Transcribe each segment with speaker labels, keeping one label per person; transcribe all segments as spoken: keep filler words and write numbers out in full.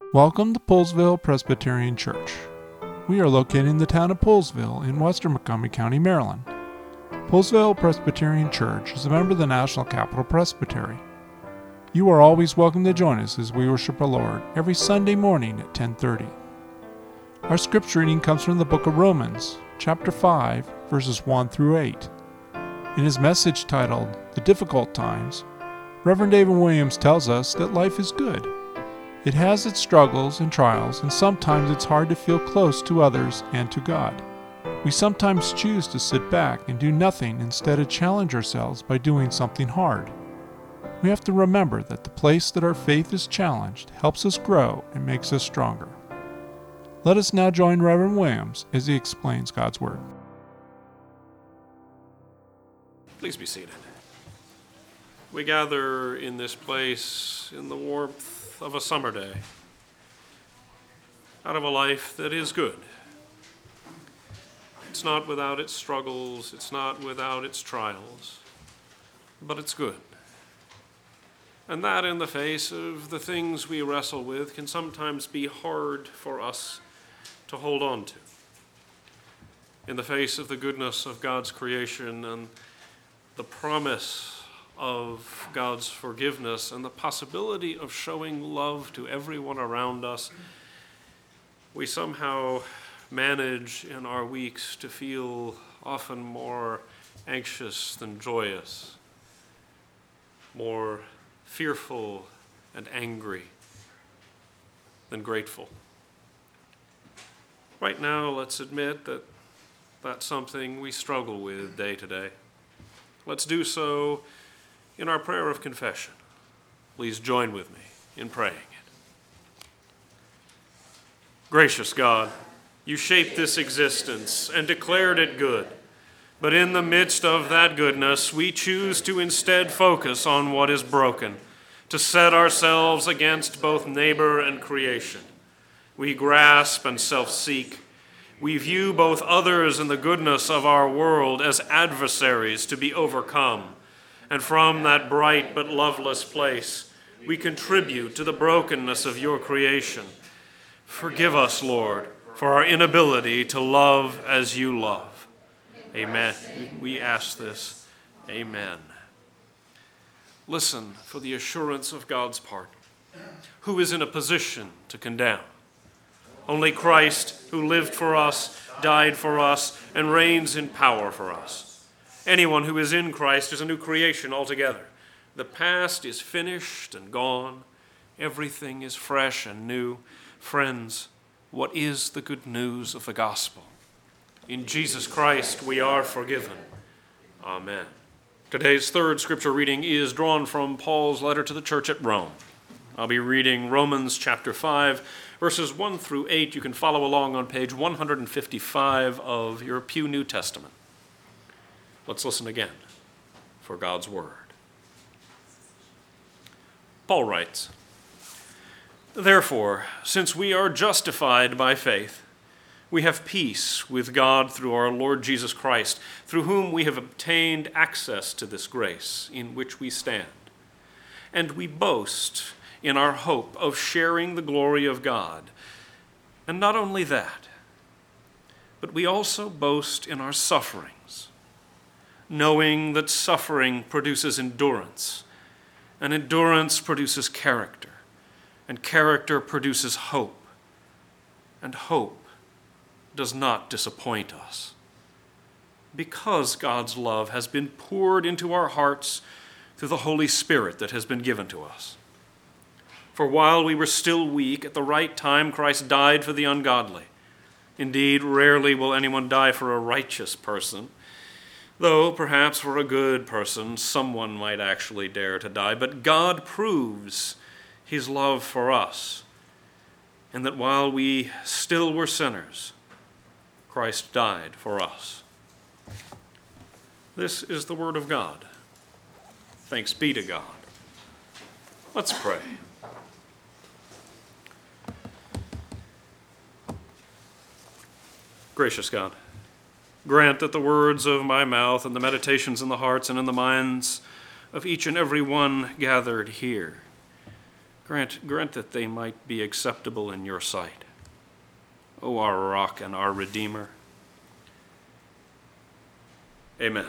Speaker 1: Welcome to Poolesville Presbyterian Church. We are located in the town of Poolesville in western Montgomery County, Maryland. Poolesville Presbyterian Church is a member of the National Capital Presbytery. You are always welcome to join us as we worship our Lord every Sunday morning at ten thirty. Our scripture reading comes from the book of Romans, chapter five, verses one through eight. In his message titled, The Difficult Times, Reverend David Williams tells us that life is good. It has its struggles and trials, and sometimes it's hard to feel close to others and to God. We sometimes choose to sit back and do nothing instead of challenge ourselves by doing something hard. We have to remember that the place that our faith is challenged helps us grow and makes us stronger. Let us now join Reverend Williams as he explains God's Word.
Speaker 2: Please be seated. We gather in this place in the warmth of a summer day, out of a life that is good. It's not without its struggles, it's not without its trials, but it's good. And that, in the face of the things we wrestle with, can sometimes be hard for us to hold on to. In the face of the goodness of God's creation and the promise of God's forgiveness and the possibility of showing love to everyone around us, we somehow manage in our weeks to feel often more anxious than joyous, more fearful and angry than grateful. Right now, let's admit that that's something we struggle with day to day. Let's do so in our prayer of confession. Please join with me in praying it. Gracious God, you shaped this existence and declared it good. But in the midst of that goodness, we choose to instead focus on what is broken, to set ourselves against both neighbor and creation. We grasp and self-seek. We view both others and the goodness of our world as adversaries to be overcome. And from that bright but loveless place, we contribute to the brokenness of your creation. Forgive us, Lord, for our inability to love as you love. Amen. We ask this. Amen. Listen for the assurance of God's pardon. Who is in a position to condemn? Only Christ, who lived for us, died for us, and reigns in power for us. Anyone who is in Christ is a new creation altogether. The past is finished and gone. Everything is fresh and new. Friends, what is the good news of the gospel? In Jesus Christ we are forgiven. Amen. Today's third scripture reading is drawn from Paul's letter to the church at Rome. I'll be reading Romans chapter five, verses one through eight. You can follow along on page one fifty-five of your Pew New Testament. Let's listen again for God's word. Paul writes, Therefore, since we are justified by faith, we have peace with God through our Lord Jesus Christ, through whom we have obtained access to this grace in which we stand. And we boast in our hope of sharing the glory of God. And not only that, but we also boast in our sufferings, knowing that suffering produces endurance, and endurance produces character, and character produces hope, and hope does not disappoint us, because God's love has been poured into our hearts through the Holy Spirit that has been given to us. For while we were still weak, at the right time Christ died for the ungodly. Indeed, rarely will anyone die for a righteous person, though perhaps for a good person, someone might actually dare to die. But God proves his love for us, and that while we still were sinners, Christ died for us. This is the word of God. Thanks be to God. Let's pray. Gracious God, grant that the words of my mouth and the meditations in the hearts and in the minds of each and every one gathered here Grant, grant that they might be acceptable in your sight, O our rock and our Redeemer. Amen.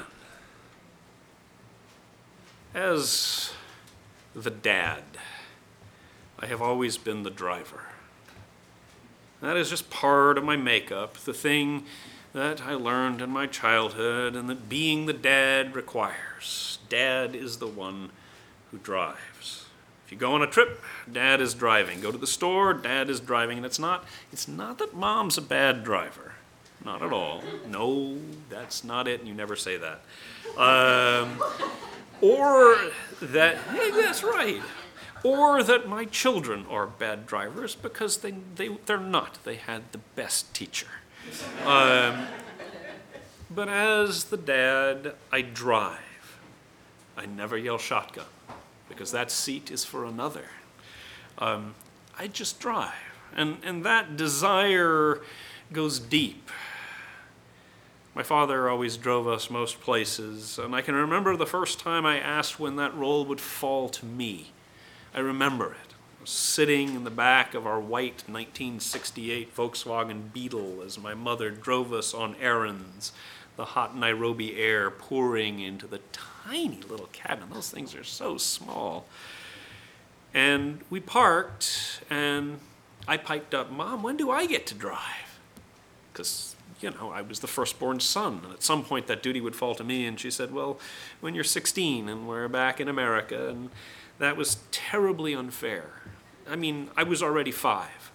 Speaker 2: As the dad, I have always been the driver. That is just part of my makeup, the thing that I learned in my childhood and that being the dad requires. Dad is the one who drives. If you go on a trip, dad is driving. Go to the store, dad is driving. And it's not, it's not that mom's a bad driver. Not at all. No, that's not it, and you never say that. Um, or that, hey, that's right. Or that my children are bad drivers because they, they, they're not. They had the best teacher. Um, but as the dad, I drive. I never yell shotgun because that seat is for another. Um, I just drive. And, and that desire goes deep. My father always drove us most places, and I can remember the first time I asked when that role would fall to me. I remember it. I was sitting in the back of our white nineteen sixty-eight Volkswagen Beetle as my mother drove us on errands, the hot Nairobi air pouring into the tiny little cabin. Those things are so small. And we parked, and I piped up, "Mom, when do I get to drive?" Because, you know, I was the firstborn son, and at some point that duty would fall to me. And she said, "Well, when you're sixteen and we're back in America." And that was terribly unfair. I mean, I was already five.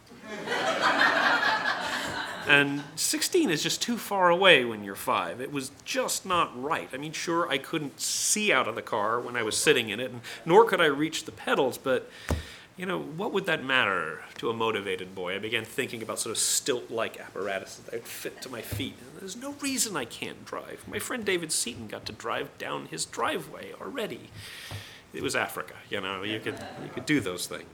Speaker 2: And sixteen is just too far away when you're five. It was just not right. I mean, sure, I couldn't see out of the car when I was sitting in it, and nor could I reach the pedals, but, you know, what would that matter to a motivated boy? I began thinking about sort of stilt-like apparatuses that would fit to my feet. And there's no reason I can't drive. My friend David Seaton got to drive down his driveway already. It was Africa, you know, you could, you could do those things.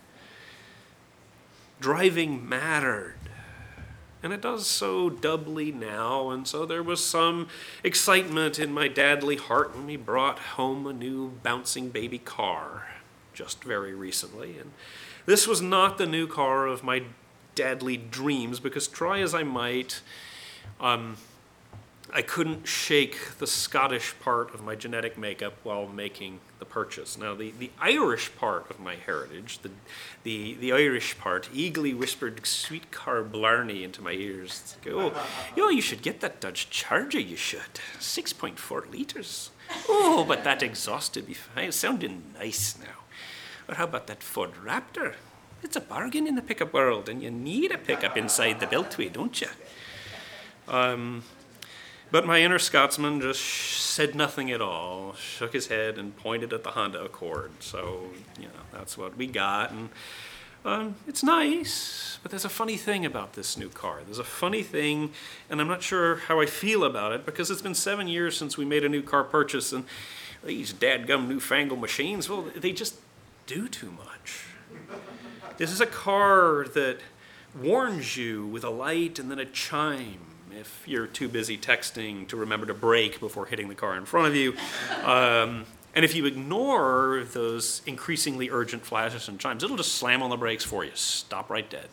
Speaker 2: Driving mattered. And it does so doubly now, and so there was some excitement in my dadly heart when we brought home a new bouncing baby car just very recently. And this was not the new car of my dadly dreams, because try as I might, um, I couldn't shake the Scottish part of my genetic makeup while making the purchase. Now, the, the Irish part of my heritage, the, the, the Irish part, eagerly whispered sweet car blarney into my ears. Oh, you know, you should get that Dodge Charger, you should. six point four litres. Oh, but that exhaust would be fine. Sounding nice now. Or how about that Ford Raptor? It's a bargain in the pickup world, and you need a pickup inside the Beltway, don't you? Um... But my inner Scotsman just said nothing at all, shook his head and pointed at the Honda Accord. So, you know, that's what we got. And um, it's nice, but there's a funny thing about this new car. There's a funny thing, and I'm not sure how I feel about it, because it's been seven years since we made a new car purchase, and these dadgum newfangled machines, well, they just do too much. This is a car that warns you with a light and then a chime if you're too busy texting to remember to brake before hitting the car in front of you. Um, and if you ignore those increasingly urgent flashes and chimes, it'll just slam on the brakes for you. Stop right dead.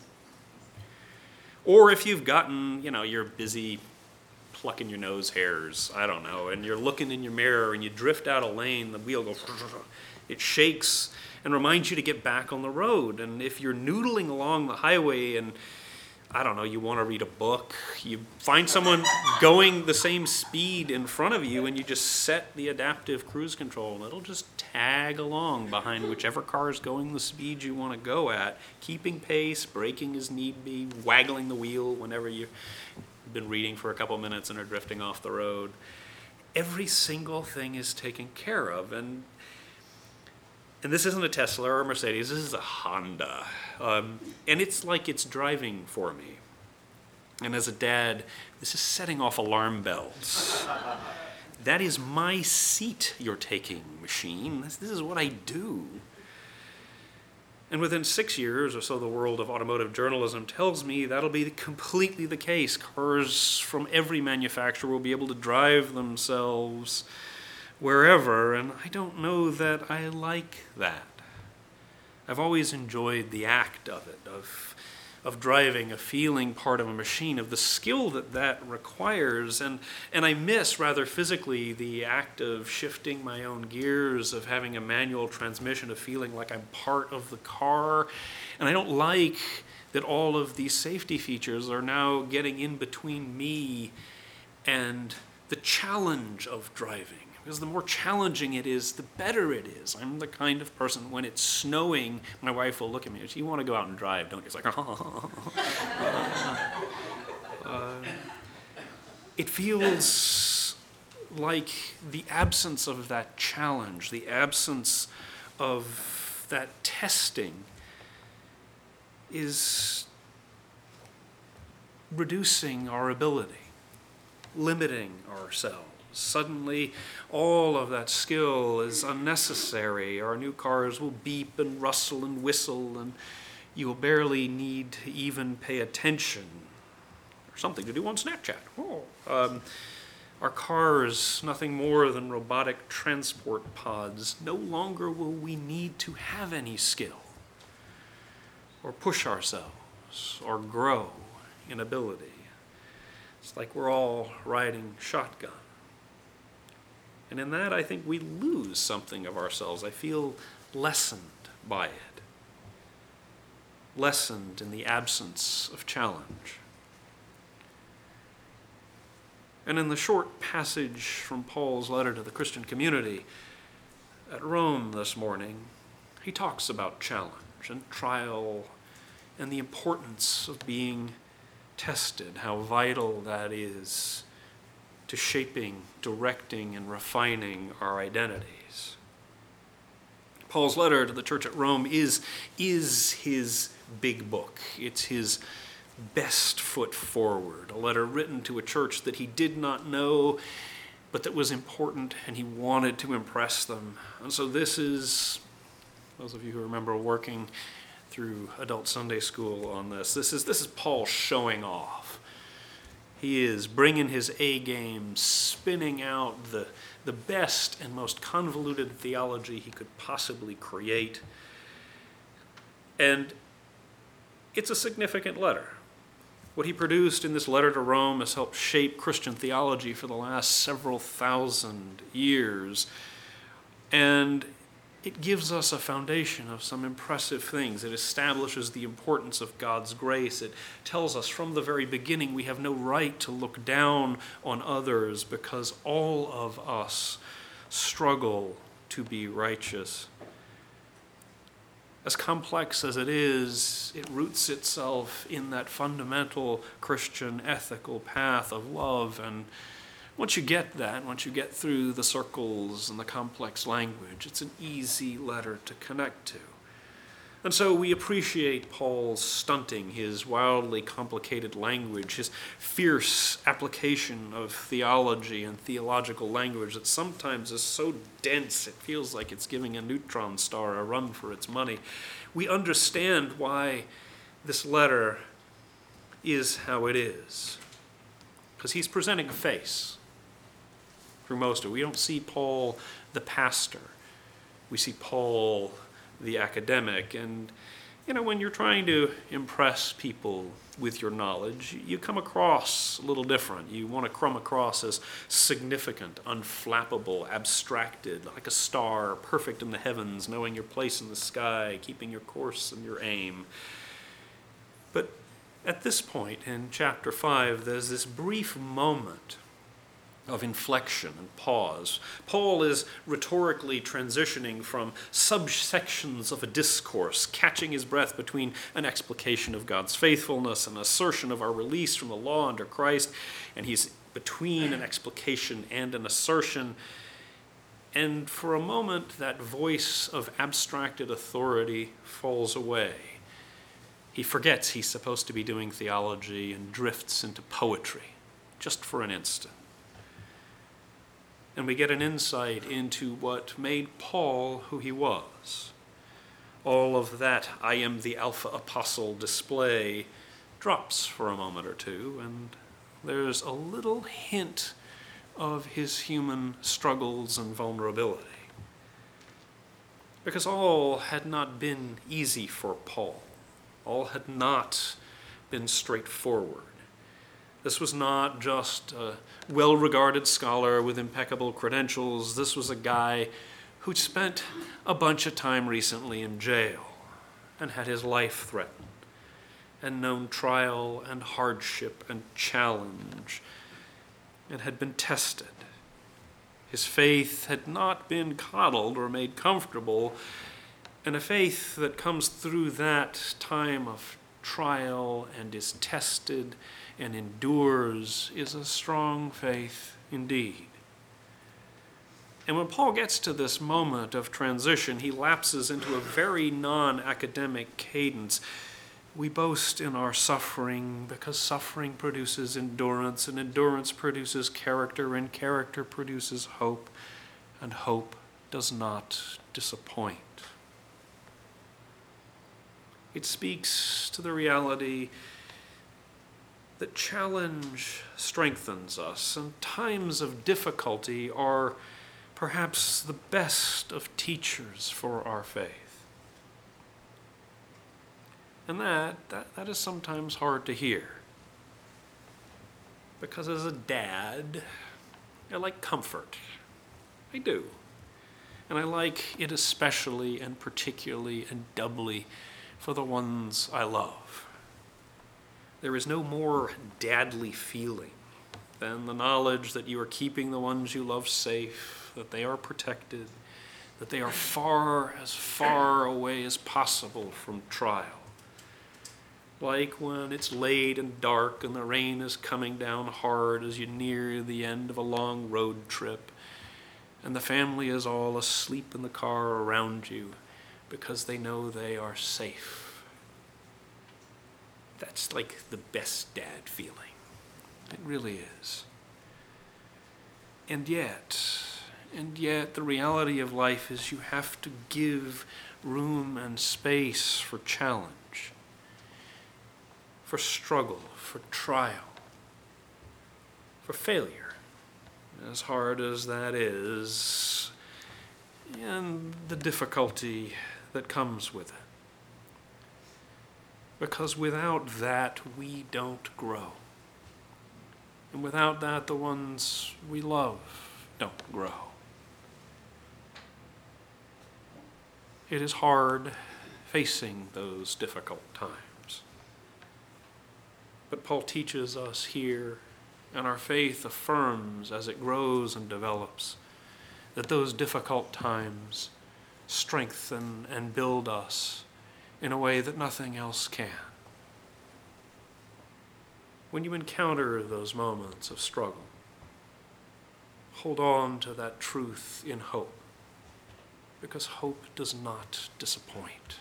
Speaker 2: Or if you've gotten, you know, you're busy plucking your nose hairs, I don't know, and you're looking in your mirror and you drift out a lane, the wheel goes, it shakes and reminds you to get back on the road. And if you're noodling along the highway and I don't know, you want to read a book, you find someone going the same speed in front of you, and you just set the adaptive cruise control, and it'll just tag along behind whichever car is going the speed you want to go at, keeping pace, braking as need be, waggling the wheel whenever you've been reading for a couple minutes and are drifting off the road. Every single thing is taken care of, and And this isn't a Tesla or a Mercedes, this is a Honda. Um, and it's like it's driving for me. And as a dad, this is setting off alarm bells. That is my seat you're taking, machine. This, this is what I do. And within six years or so, the world of automotive journalism tells me that'll be completely the case. Cars from every manufacturer will be able to drive themselves wherever, and I don't know that I like that. I've always enjoyed the act of it, of, of driving, of feeling part of a machine, of the skill that that requires. And, and I miss, rather physically, the act of shifting my own gears, of having a manual transmission, of feeling like I'm part of the car. And I don't like that all of these safety features are now getting in between me and the challenge of driving. Because the more challenging it is, the better it is. I'm the kind of person, when it's snowing, my wife will look at me and say, "You want to go out and drive, don't you?" It's like, oh. uh, it feels like the absence of that challenge, the absence of that testing is reducing our ability, limiting ourselves. Suddenly, all of that skill is unnecessary. Our new cars will beep and rustle and whistle, and you will barely need to even pay attention. Or something to do on Snapchat. Oh. Um, our cars, nothing more than robotic transport pods. No longer will we need to have any skill, or push ourselves, or grow in ability. It's like we're all riding shotgun. And in that, I think we lose something of ourselves. I feel lessened by it. Lessened in the absence of challenge. And in the short passage from Paul's letter to the Christian community at Rome this morning, he talks about challenge and trial and the importance of being tested, how vital that is to shaping, directing, and refining our identities. Paul's letter to the church at Rome is, is his big book. It's his best foot forward, a letter written to a church that he did not know, but that was important, and he wanted to impress them. And so this is, those of you who remember working through adult Sunday school on this, this is, this is Paul showing off. He is bringing his A game, spinning out the, the best and most convoluted theology he could possibly create. And it's a significant letter. What he produced in this letter to Rome has helped shape Christian theology for the last several thousand years. And it gives us a foundation of some impressive things. It establishes the importance of God's grace. It tells us from the very beginning we have no right to look down on others because all of us struggle to be righteous. As complex as it is, it roots itself in that fundamental Christian ethical path of love. And once you get that, once you get through the circles and the complex language, it's an easy letter to connect to. And so we appreciate Paul's stunting, his wildly complicated language, his fierce application of theology and theological language that sometimes is so dense it feels like it's giving a neutron star a run for its money. We understand why this letter is how it is, because he's presenting a face through most of it. We don't see Paul the pastor. We see Paul the academic. And, you know, when you're trying to impress people with your knowledge, you come across a little different. You want to come across as significant, unflappable, abstracted, like a star, perfect in the heavens, knowing your place in the sky, keeping your course and your aim. But at this point in chapter five, there's this brief moment of inflection and pause. Paul is rhetorically transitioning from subsections of a discourse, catching his breath between an explication of God's faithfulness, an assertion of our release from the law under Christ, and he's between an explication and an assertion. And for a moment, that voice of abstracted authority falls away. He forgets he's supposed to be doing theology and drifts into poetry, just for an instant. And we get an insight into what made Paul who he was. All of that I am the Alpha Apostle display drops for a moment or two, and there's a little hint of his human struggles and vulnerability. Because all had not been easy for Paul. All had not been straightforward. This was not just a well-regarded scholar with impeccable credentials. This was a guy who'd spent a bunch of time recently in jail and had his life threatened and known trial and hardship and challenge and had been tested. His faith had not been coddled or made comfortable, and a faith that comes through that time of trial and is tested and endures is a strong faith indeed. And when Paul gets to this moment of transition, he lapses into a very non-academic cadence. We boast in our suffering because suffering produces endurance, and endurance produces character, and character produces hope, and hope does not disappoint. It speaks to the reality that challenge strengthens us, and times of difficulty are perhaps the best of teachers for our faith. And that, that, that is sometimes hard to hear. Because as a dad, I like comfort. I do. And I like it especially and particularly and doubly for the ones I love. There is no more dadly feeling than the knowledge that you are keeping the ones you love safe, that they are protected, that they are far, as far away as possible from trial. Like when it's late and dark and the rain is coming down hard as you near the end of a long road trip, and the family is all asleep in the car around you because they know they are safe. That's like the best dad feeling. It really is. And yet, and yet the reality of life is you have to give room and space for challenge, for struggle, for trial, for failure, as hard as that is, and the difficulty that comes with it. Because without that, we don't grow. And without that, the ones we love don't grow. It is hard facing those difficult times. But Paul teaches us here, and our faith affirms as it grows and develops, that those difficult times strengthen and build us in a way that nothing else can. When you encounter those moments of struggle, hold on to that truth in hope, because hope does not disappoint.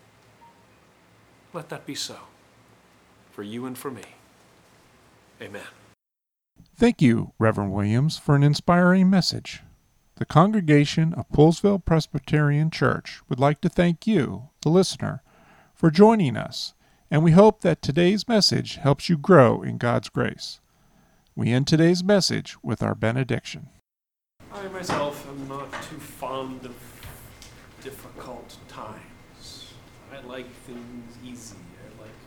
Speaker 2: Let that be so, for you and for me. Amen.
Speaker 1: Thank you, Reverend Williams, for an inspiring message. The congregation of Poolesville Presbyterian Church would like to thank you, the listener, for joining us, and we hope that today's message helps you grow in God's grace. We end today's message with our benediction.
Speaker 2: I myself am not too fond of difficult times. I like things easy. I like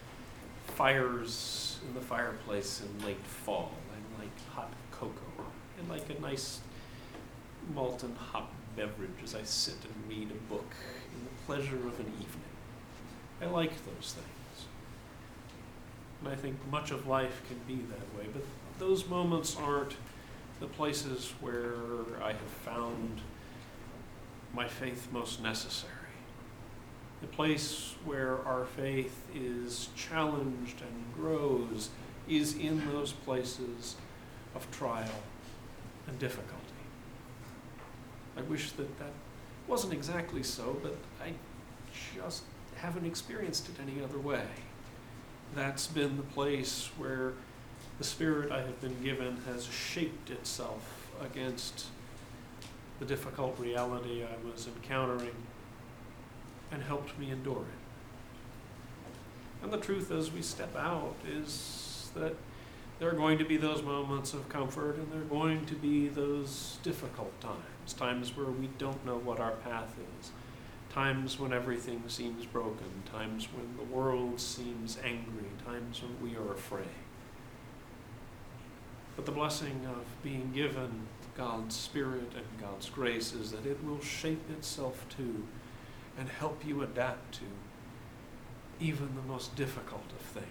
Speaker 2: fires in the fireplace in late fall. I like hot cocoa. I like a nice molten hot beverage as I sit and read a book in the pleasure of an evening. I like those things. And I think much of life can be that way, but those moments aren't the places where I have found my faith most necessary. The place where our faith is challenged and grows is in those places of trial and difficulty. I wish that that wasn't exactly so, but I just haven't experienced it any other way. That's been the place where the Spirit I have been given has shaped itself against the difficult reality I was encountering and helped me endure it. And the truth as we step out is that there are going to be those moments of comfort, and there are going to be those difficult times, times where we don't know what our path is. times when everything seems broken, times when the world seems angry, times when we are afraid. But the blessing of being given God's Spirit and God's grace is that it will shape itself to and help you adapt to even the most difficult of things.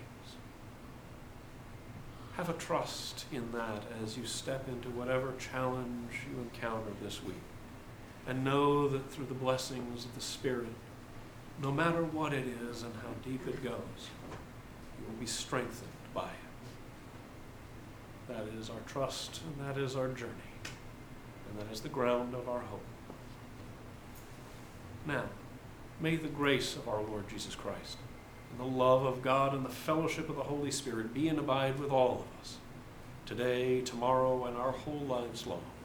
Speaker 2: Have a trust in that as you step into whatever challenge you encounter this week. And know that through the blessings of the Spirit, no matter what it is and how deep it goes, you will be strengthened by it. That is our trust, and that is our journey, and that is the ground of our hope. Now, may the grace of our Lord Jesus Christ, and the love of God, and the fellowship of the Holy Spirit be and abide with all of us, today, tomorrow, and our whole lives long.